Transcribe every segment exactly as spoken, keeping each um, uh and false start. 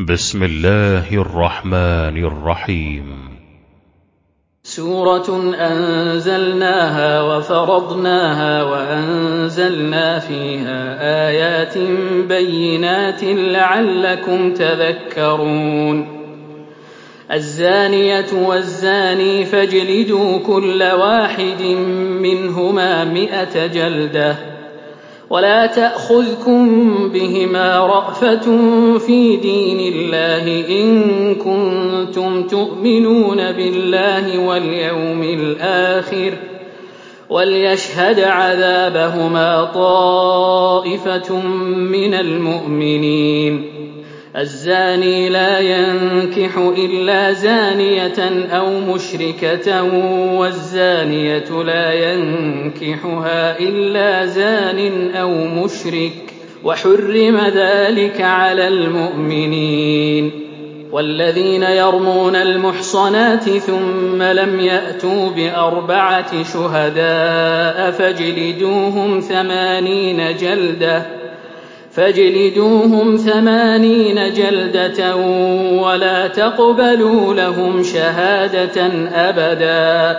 بسم الله الرحمن الرحيم. سورة أنزلناها وفرضناها وأنزلنا فيها آيات بينات لعلكم تذكرون. الزانية والزاني فاجلدوا كل واحد منهما مئة جلدة ولا تأخذكم بهما رأفة في دين الله إن كنتم تؤمنون بالله واليوم الآخر وليشهد عذابهما طائفة من المؤمنين. الزاني لا ينكح إلا زانية أو مشركة والزانية لا ينكحها إلا زان أو مشرك وحرم ذلك على المؤمنين. والذين يرمون المحصنات ثم لم يأتوا بأربعة شهداء فاجلدوهم ثمانين جلدة فاجلدوهم ثمانين جلدة ولا تقبلوا لهم شهادة أبدا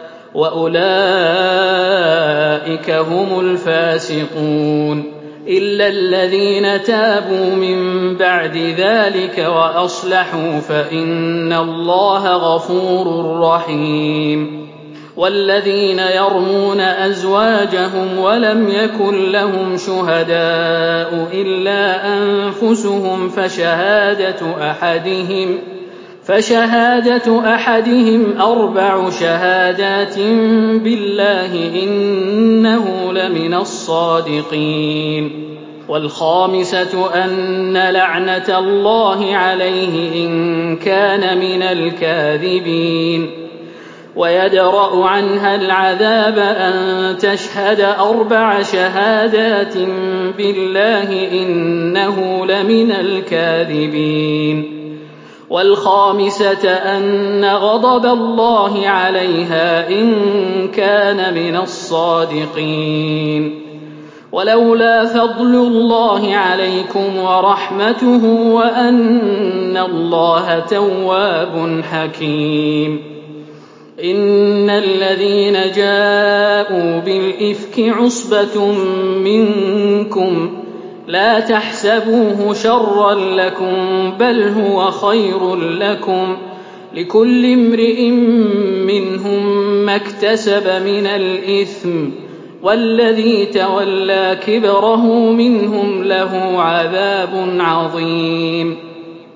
وأولئك هم الفاسقون إلا الذين تابوا من بعد ذلك وأصلحوا فإن الله غفور رحيم. والذين يرمون أزواجهم ولم يكن لهم شهداء إلا أنفسهم فشهادة أحدهم فشهادة أحدهم أربع شهادات بالله إنه لمن الصادقين. والخامسة أن لعنة الله عليه إن كان من الكاذبين. ويدرأ عنها العذاب أن تشهد أربع شهادات بالله إنه لمن الكاذبين. والخامسة أن غضب الله عليها إن كان من الصادقين. ولولا فضل الله عليكم ورحمته وأن الله تواب حكيم. إن الذين جاءوا بالإفك عصبة منكم لا تحسبوه شرا لكم بل هو خير لكم لكل امرئ منهم ما اكتسب من الإثم والذي تولى كبره منهم له عذاب عظيم.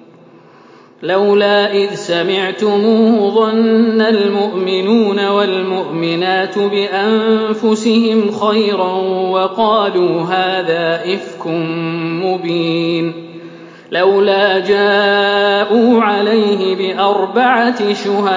لولا إذ سمعتموه ظن المؤمنون والمؤمنات بأنفسهم خيرا وقالوا هذا إفك مبين. لولا جاءوا عليه بأربعة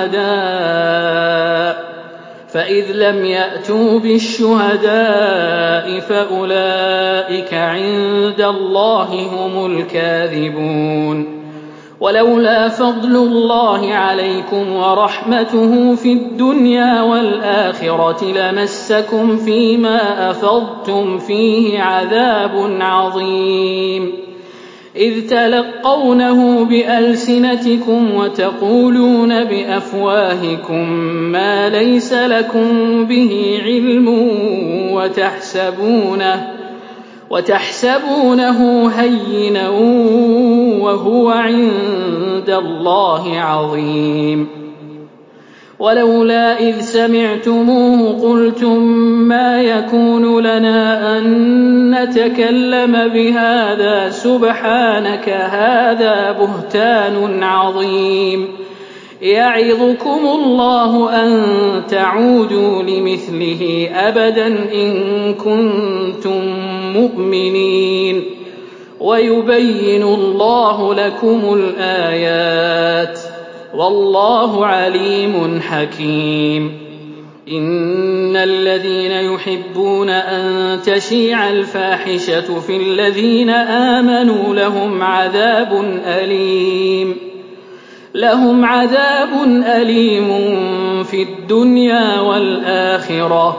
شهداء فإذ لم يأتوا بالشهداء فأولئك عند الله هم الكاذبون. ولولا فضل الله عليكم ورحمته في الدنيا والآخرة لمسكم فيما أفضتم فيه عذاب عظيم إذ تلقونه بألسنتكم وتقولون بأفواهكم ما ليس لكم به علم وتحسبونه وتحسبونه هينا وهو عند الله عظيم. ولولا إذ سمعتموه قلتم ما يكون لنا أن نتكلم بهذا سبحانك هذا بهتان عظيم يعظكم الله أن تعودوا لمثله أبدا إن كنتم مؤمنين. ويبين الله لكم الآيات والله عليم حكيم. إن الذين يحبون أن تشيع الفاحشة في الذين آمنوا لهم عذاب أليم لهم عذاب أليم في الدنيا والآخرة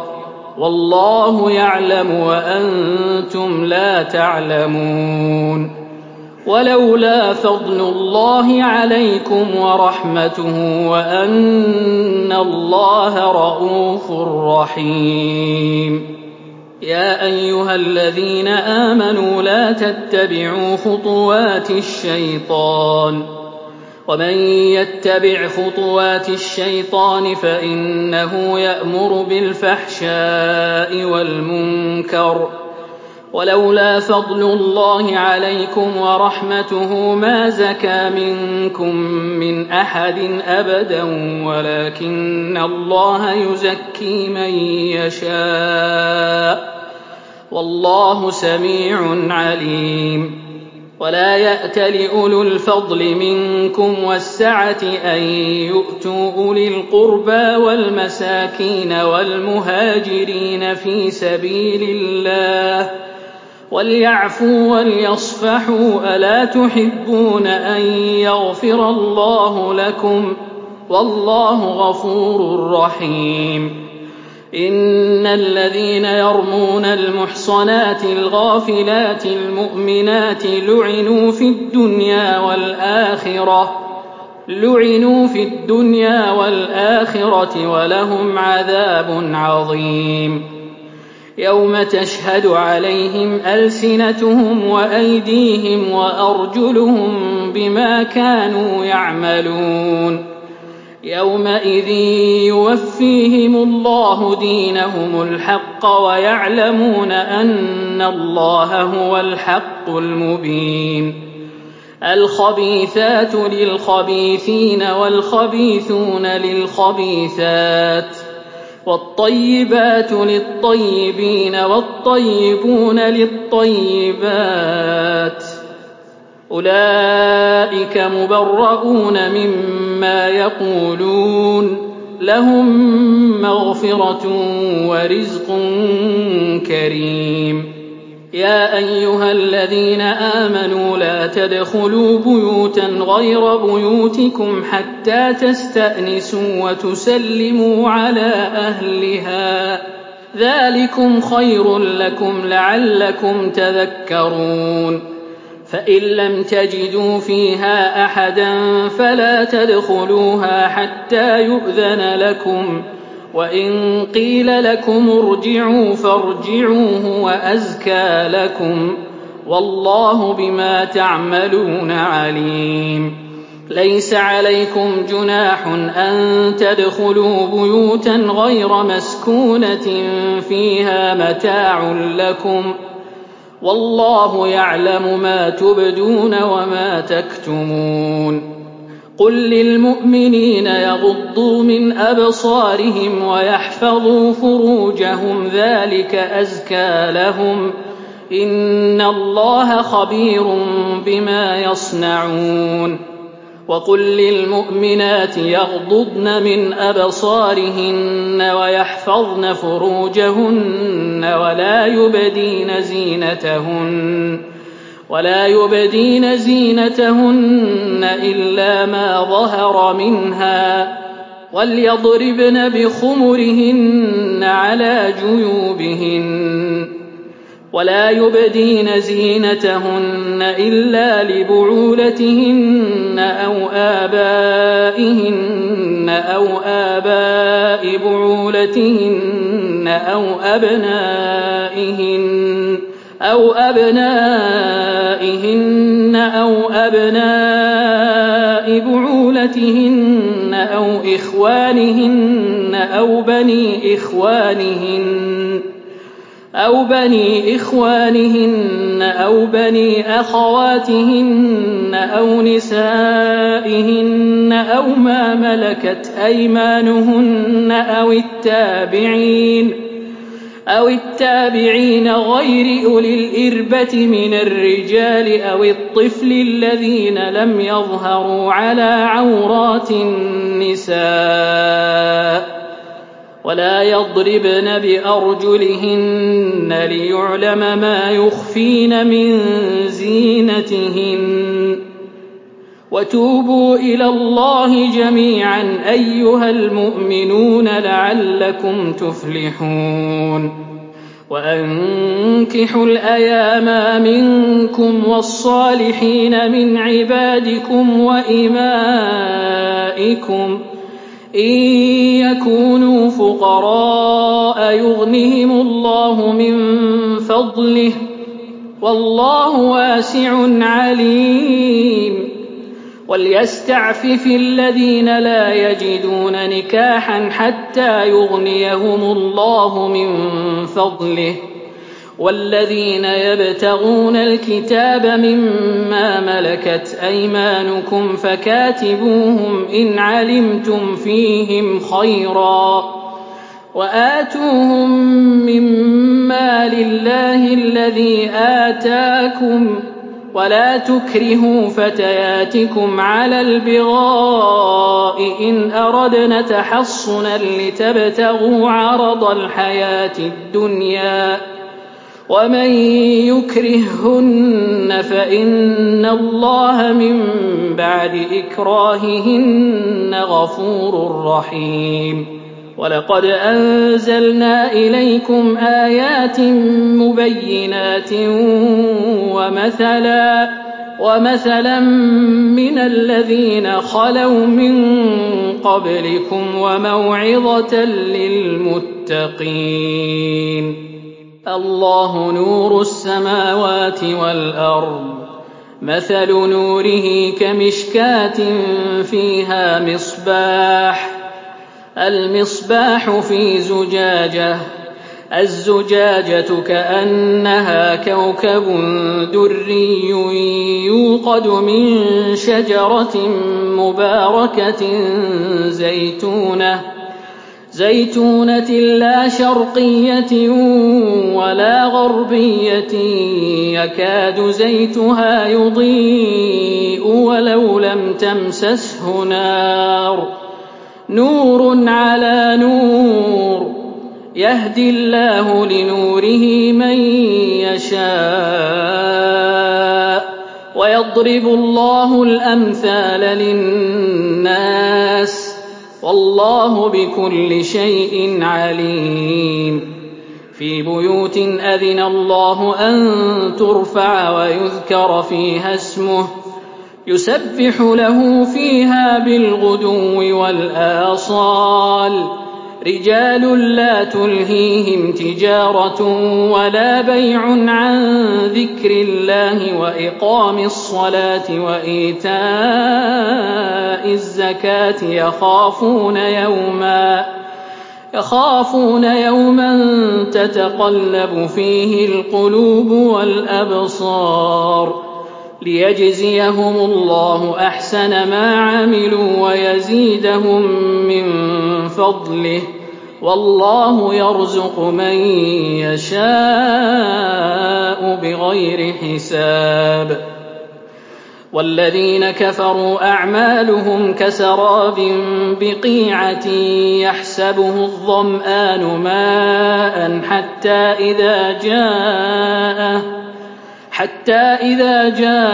والله يعلم وأنتم لا تعلمون. ولولا فضل الله عليكم ورحمته وأن الله رءوف رحيم. يا أيها الذين آمنوا لا تتبعوا خطوات الشيطان ومن يتبع خطوات الشيطان فإنه يأمر بالفحشاء والمنكر ولولا فضل الله عليكم ورحمته ما زكى منكم من أحد أبدا ولكن الله يزكي من يشاء والله سميع عليم. ولا يأتل أولو الفضل منكم والسعة أن يؤتوا أولي القربى والمساكين والمهاجرين في سبيل الله وليعفوا وليصفحوا ألا تحبون أن يغفر الله لكم والله غفور رحيم. إن الذين يرمون المحصنات الغافلات المؤمنات لعنوا في الدنيا والآخرة لعنوا في الدنيا والآخرة ولهم عذاب عظيم. يوم تشهد عليهم ألسنتهم وأيديهم وأرجلهم بما كانوا يعملون يومئذ يوفيهم الله دينهم الحق ويعلمون أن الله هو الحق المبين. الخبيثات للخبيثين والخبيثون للخبيثات والطيبات للطيبين والطيبون للطيبات أولئك مبرؤون مما يقولون لهم مغفرة ورزق كريم. يا أيها الذين آمنوا لا تدخلوا بيوتا غير بيوتكم حتى تستأنسوا وتسلموا على أهلها ذلكم خير لكم لعلكم تذكرون. فإن لم تجدوا فيها أحدا فلا تدخلوها حتى يؤذن لكم وإن قيل لكم ارجعوا فارجعوا هو أزكى لكم والله بما تعملون عليم. ليس عليكم جناح أن تدخلوا بيوتا غير مسكونة فيها متاع لكم والله يعلم ما تبدون وما تكتمون. قل للمؤمنين يغضوا من أبصارهم ويحفظوا فروجهم ذلك أزكى لهم إن الله خبير بما يصنعون. وقل للمؤمنات يغضضن من أبصارهن ويحفظن فروجهن ولا يبدين زينتهن ولا يبدين زينتهن إلا ما ظهر منها وليضربن بخمرهن على جيوبهن ولا يبدين زينتهن إلا لبعولتهن أو آبائهن أو آباء بعولتهن أو أبنائهن أو أبنائهن أو أبناء بعولتهن أو إخوانهن أو بني إخوانهن أو بني إخوانهن أو بني أخواتهن أو نسائهن أو ما ملكت أيمانهن أو التابعين أو التابعين غير أولي الإربة من الرجال أو الطفل الذين لم يظهروا على عورات النساء ولا يضربن بأرجلهن ليعلم ما يخفين من زينتهن وتوبوا إلى الله جميعا أيها المؤمنون لعلكم تفلحون. وأنكحوا الأيام منكم والصالحين من عبادكم وإمائكم إن يكونوا فقراء يغنهم الله من فضله والله واسع عليم وليستعفف الذين لا يجدون نكاحا حتى يغنيهم الله من فضله والذين يبتغون الكتاب مما ملكت أيمانكم فكاتبوهم إن علمتم فيهم خيرا وآتوهم مما لله الذي آتاكم ولا تكرهوا فتياتكم على البغاء إن أردنا تحصنا لتبتغوا عرض الحياة الدنيا ومن يكرههن فإن الله من بعد إكراههن غفور رحيم ولقد أنزلنا إليكم آيات مبينات ومثلا ومثلا من الذين خلوا من قبلكم وموعظة للمتقين الله نور السماوات والأرض مثل نوره كمشكاة فيها مصباح المصباح في زجاجة الزجاجة كأنها كوكب دري يوقد من شجرة مباركة زيتونة زيتونة لا شرقية ولا غربية يكاد زيتها يضيء ولو لم تمسسه نار نور على نور يهدي الله لنوره من يشاء ويضرب الله الأمثال للناس والله بكل شيء عليم في بيوت أذن الله أن ترفع ويذكر فيها اسمه يسبح له فيها بالغدو والآصال رجال لا تلهيهم تجارة ولا بيع عن ذكر الله وإقام الصلاة وإيتاء الزكاة يخافون يوما يخافون يوما تتقلب فيه القلوب والأبصار ليجزيهم الله أحسن ما عملوا ويزيدهم من فضله والله يرزق من يشاء بغير حساب والذين كفروا أعمالهم كسراب بقيعة يحسبه الظمآن ماء حتى إذا جاءه حتى إذا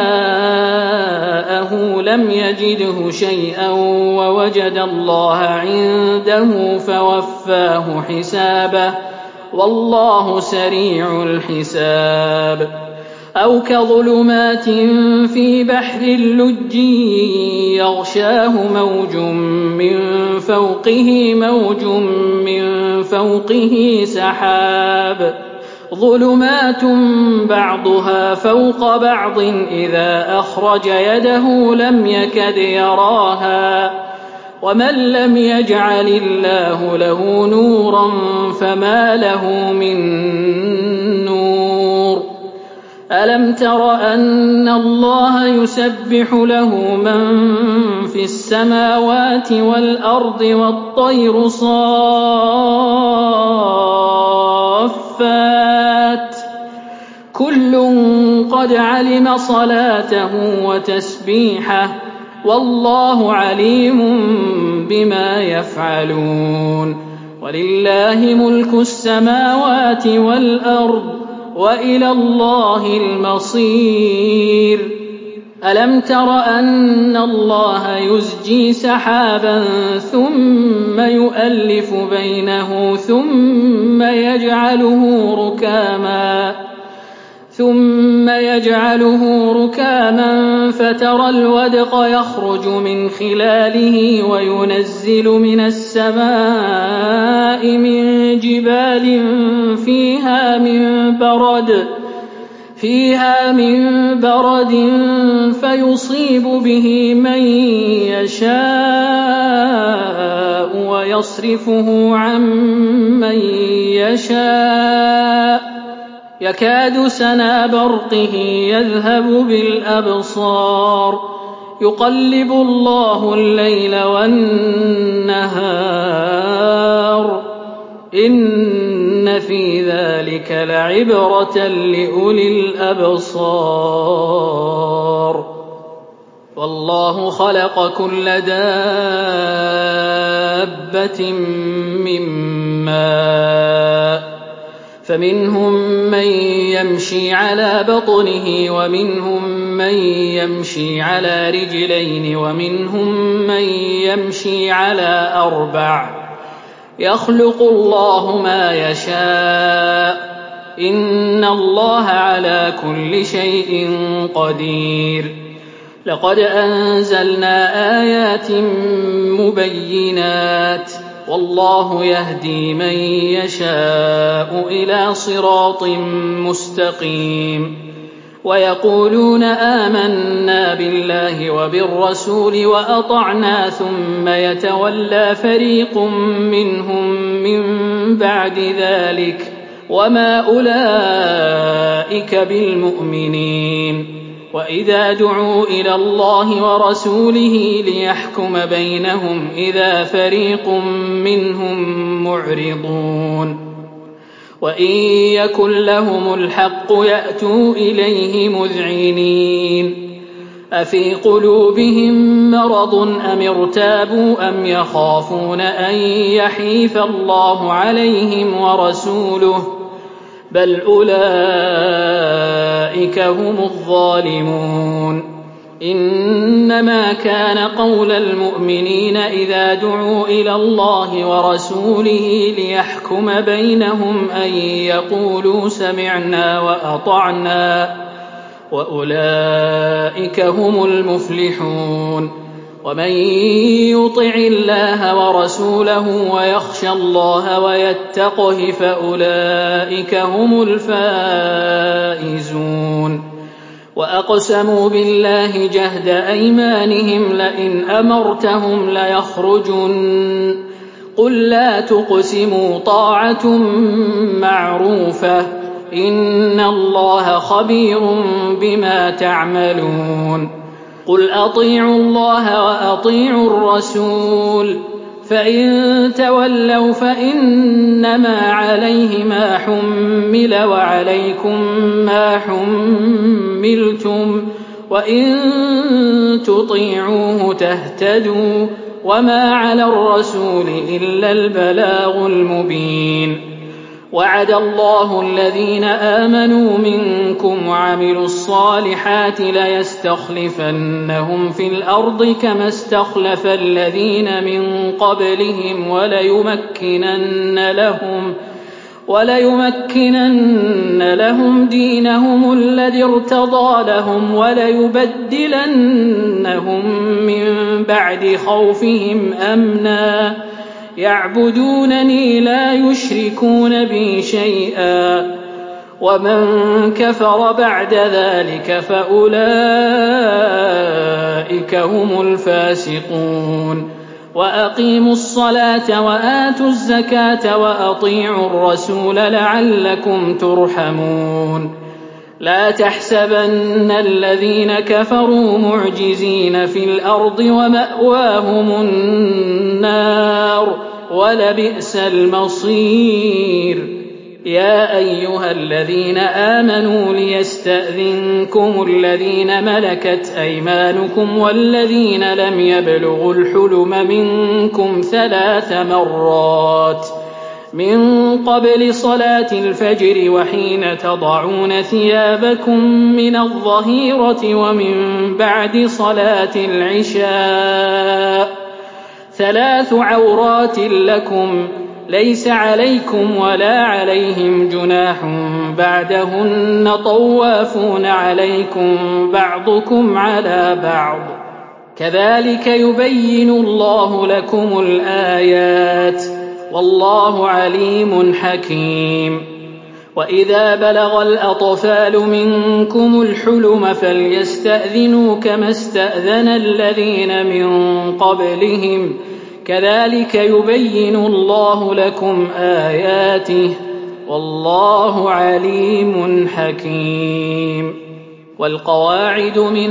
جاءه لم يجده شيئا ووجد الله عنده فوفاه حسابه والله سريع الحساب أو كظلمات في بحر اللج يغشاه موج من فوقه موج من فوقه سحاب ظلمات بعضها فوق بعض إذا أخرج يده لم يكد يراها ومن لم يجعل الله له نورا فما له من نور ألم تر أن الله يسبح له من في السماوات والأرض والطير صافات كل قد علم صلاته وتسبيحه والله عليم بما يفعلون ولله ملك السماوات والأرض وإلى الله المصير ألم تر أن الله يزجي سحابا ثم يؤلف بينه ثم يجعله ركاما ثم يجعله ركاما فترى الودق يخرج من خلاله وينزل من السماء من جبال فيها من برد فيها من برد فيصيب به من يشاء ويصرفه عن من يشاء يكاد سنا برقه يذهب بالأبصار يقلب الله الليل والنهار إن في ذلك لعبرة لأولي الأبصار والله خلق كل دابة من ماء فمنهم من يمشي على بطنه ومنهم من يمشي على رجلين ومنهم من يمشي على أربع يخلق الله ما يشاء إن الله على كل شيء قدير لقد أنزلنا آيات مبينات والله يهدي من يشاء إلى صراط مستقيم ويقولون آمنا بالله وبالرسول وأطعنا ثم يتولى فريق منهم من بعد ذلك وما أولئك بالمؤمنين وإذا دعوا إلى الله ورسوله ليحكم بينهم إذا فريق منهم معرضون وإن يكن لهم الحق يأتوا إليه مذعنين أفي قلوبهم مرض أم ارتابوا أم يخافون أن يحيف الله عليهم ورسوله بل أولئك هم الظالمون إنما كان قول المؤمنين إذا دعوا إلى الله ورسوله ليحكم بينهم أن يقولوا سمعنا وأطعنا وأولئك هم المفلحون ومن يطع الله ورسوله ويخشى الله ويتقه فأولئك هم الفائزون وأقسموا بالله جهد أيمانهم لئن أمرتهم ليخرجن قل لا تقسموا طاعة معروفة إن الله خبير بما تعملون قل أطيعوا الله وأطيعوا الرسول فإن تولوا فإنما عليه ما حمل وعليكم ما حملتم وإن تطيعوه تهتدوا وما على الرسول إلا البلاغ المبين وعد الله الذين آمنوا منكم وعملوا الصالحات ليستخلفنهم في الأرض كما استخلف الذين من قبلهم وليمكنن لهم وليمكنن لهم دينهم الذي ارتضى لهم وليبدلنهم من بعد خوفهم أمنا يعبدونني لا يشركون بي شيئا ومن كفر بعد ذلك فأولئك هم الفاسقون وأقيموا الصلاة وآتوا الزكاة وأطيعوا الرسول لعلكم ترحمون لا تحسبن الذين كفروا معجزين في الأرض ومأواهم النار ولبئس المصير يا أيها الذين آمنوا ليستأذنكم الذين ملكت أيمانكم والذين لم يبلغوا الحلم منكم ثلاث مرات من قبل صلاة الفجر وحين تضعون ثيابكم من الظهيرة ومن بعد صلاة العشاء ثلاث عورات لكم ليس عليكم ولا عليهم جناح بعدهن طوافون عليكم بعضكم على بعض كذلك يبين الله لكم الآيات والله عليم حكيم. وإذا بلغ الأطفال منكم الحلم فليستأذنوا كما استأذن الذين من قبلهم كذلك يبين الله لكم آياته والله عليم حكيم. والقواعد من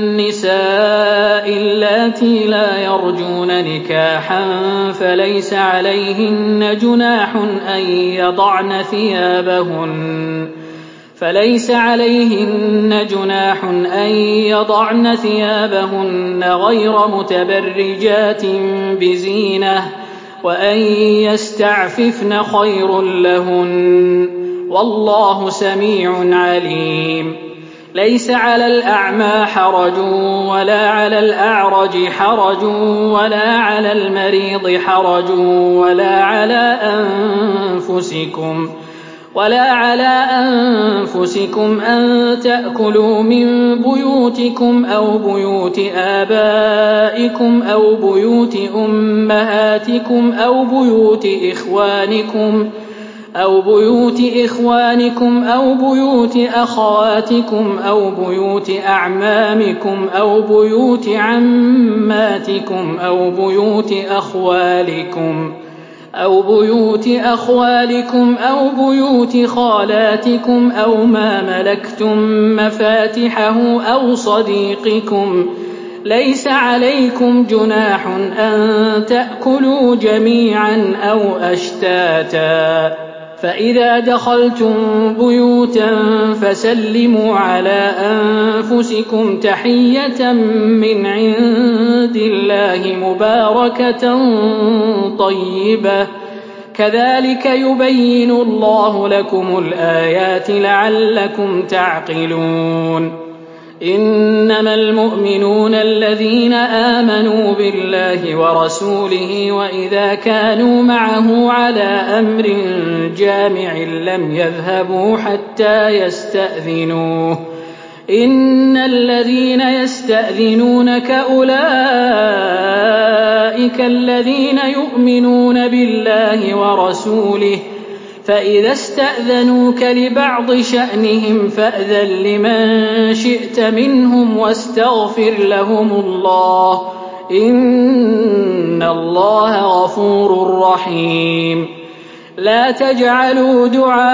النساء اللاتي لا يرجون نكاحا فليس عليهن جناح أن يضعن ثيابهن فليس عليهن جناح أن يضعن ثيابهن غير متبرجات بزينة وأن يستعففن خير لهن والله سميع عليم. ليس على الأعمى حرج ولا على الأعرج حرج ولا على المريض حرج ولا على أنفسكم ولا على أنفسكم أن تأكلوا من بيوتكم أو بيوت آبائكم أو بيوت أمهاتكم أو بيوت إخوانكم أو بيوت إخوانكم أو بيوت أخواتكم أو بيوت أعمامكم أو بيوت عماتكم أو بيوت أخوالكم أو بيوت أخوالكم أو بيوت خالاتكم أو ما ملكتم مفاتحه أو صديقكم ليس عليكم جناح أن تأكلوا جميعا أو أشتاتا فإذا دخلتم بيوتا فسلموا على أنفسكم تحية من عند الله مباركة طيبة كذلك يبين الله لكم الآيات لعلكم تعقلون. إنما المؤمنون الذين آمنوا بالله ورسوله وإذا كانوا معه على أمر جامع لم يذهبوا حتى يستأذنوه إن الذين يستأذنونك أولئك الذين يؤمنون بالله ورسوله فإذا استأذنوك لبعض شأنهم فأذن لمن شئت منهم واستغفر لهم الله إن الله غفور رحيم. لا تجعلوا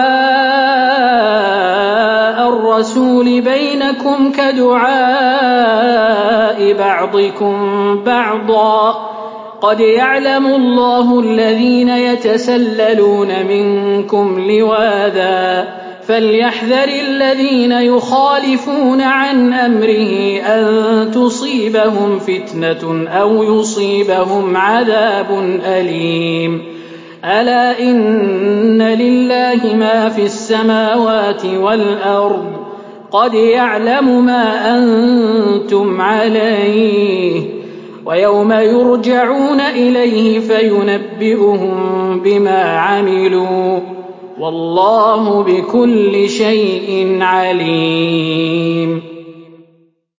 دعاء الرسول بينكم كدعاء بعضكم بعضا قد يعلم الله الذين يتسللون منكم لواذا فليحذر الذين يخالفون عن أمره أن تصيبهم فتنة أو يصيبهم عذاب أليم. ألا إن لله ما في السماوات والأرض قد يعلم ما أنتم عليه ويوم يرجعون إليه فينبئهم بما عملوا والله بكل شيء عليم.